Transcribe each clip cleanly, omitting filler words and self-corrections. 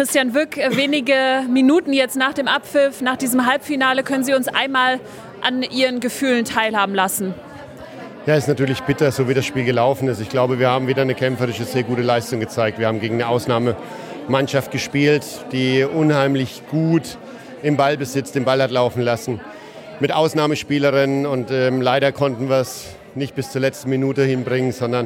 Christian Wück, wenige Minuten jetzt nach dem Abpfiff, nach diesem Halbfinale, können Sie uns einmal an Ihren Gefühlen teilhaben lassen? Ja, ist natürlich bitter, so wie das Spiel gelaufen ist. Ich glaube, wir haben wieder eine kämpferische, sehr gute Leistung gezeigt. Wir haben gegen eine Ausnahmemannschaft gespielt, die unheimlich gut im Ballbesitz den Ball hat laufen lassen. Mit Ausnahmespielerinnen und leider konnten wir es nicht bis zur letzten Minute hinbringen, sondern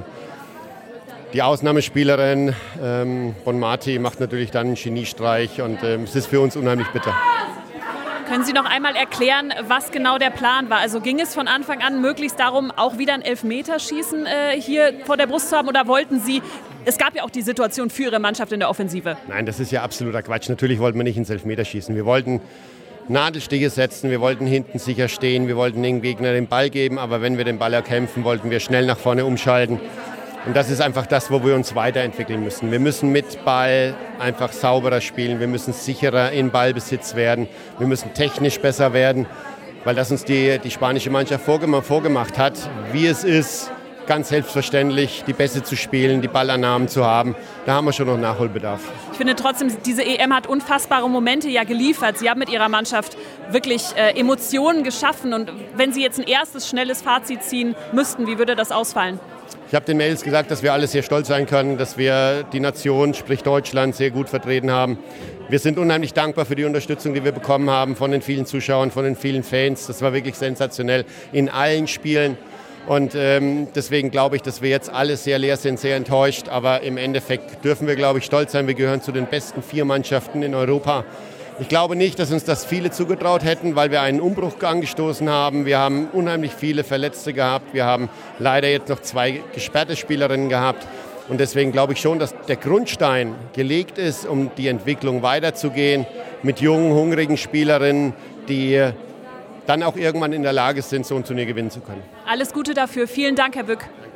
die Ausnahmespielerin Bonmati macht natürlich dann einen Geniestreich und es ist für uns unheimlich bitter. Können Sie noch einmal erklären, was genau der Plan war? Also ging es von Anfang an möglichst darum, auch wieder ein Elfmeterschießen hier vor der Brust zu haben oder wollten Sie, es gab ja auch die Situation für Ihre Mannschaft in der Offensive? Nein, das ist ja absoluter Quatsch. Natürlich wollten wir nicht ins Elfmeterschießen. Wir wollten Nadelstiche setzen, wir wollten hinten sicher stehen, wir wollten dem Gegner den Ball geben, aber wenn wir den Ball erkämpfen, wollten wir schnell nach vorne umschalten. Und das ist einfach das, wo wir uns weiterentwickeln müssen. Wir müssen mit Ball einfach sauberer spielen, wir müssen sicherer in Ballbesitz werden, wir müssen technisch besser werden, weil das uns die spanische Mannschaft vorgemacht hat, wie es ist, ganz selbstverständlich die Pässe zu spielen, die Ballannahmen zu haben. Da haben wir schon noch Nachholbedarf. Ich finde trotzdem, diese EM hat unfassbare Momente ja geliefert. Sie haben mit Ihrer Mannschaft wirklich Emotionen geschaffen. Und wenn Sie jetzt ein erstes, schnelles Fazit ziehen müssten, wie würde das ausfallen? Ich habe den Mädels gesagt, dass wir alle sehr stolz sein können, dass wir die Nation, sprich Deutschland, sehr gut vertreten haben. Wir sind unheimlich dankbar für die Unterstützung, die wir bekommen haben von den vielen Zuschauern, von den vielen Fans. Das war wirklich sensationell in allen Spielen. Und deswegen glaube ich, dass wir jetzt alle sehr leer sind, sehr enttäuscht. Aber im Endeffekt dürfen wir, glaube ich, stolz sein. Wir gehören zu den besten 4 Mannschaften in Europa. Ich glaube nicht, dass uns das viele zugetraut hätten, weil wir einen Umbruch angestoßen haben. Wir haben unheimlich viele Verletzte gehabt. Wir haben leider jetzt noch 2 gesperrte Spielerinnen gehabt. Und deswegen glaube ich schon, dass der Grundstein gelegt ist, um die Entwicklung weiterzugehen mit jungen, hungrigen Spielerinnen, die dann auch irgendwann in der Lage sind, so ein Turnier gewinnen zu können. Alles Gute dafür. Vielen Dank, Herr Wück.